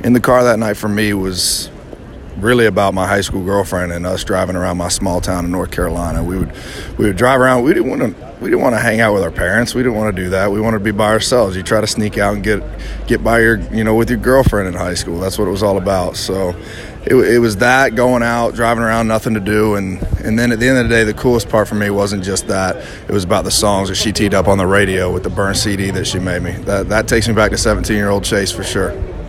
in the car that night for me was really about my high school girlfriend and us driving around my small town in North Carolina. We would drive around. We didn't want to hang out with our parents. We didn't want to do that. We wanted to be by ourselves. You try to sneak out and get by with your girlfriend in high school. That's what it was all about. So it was that, going out, driving around, nothing to do. And then at the end of the day, the coolest part for me wasn't just that. It was about the songs that she teed up on the radio with the burn CD that she made me. That takes me back to 17-year-old Chase for sure.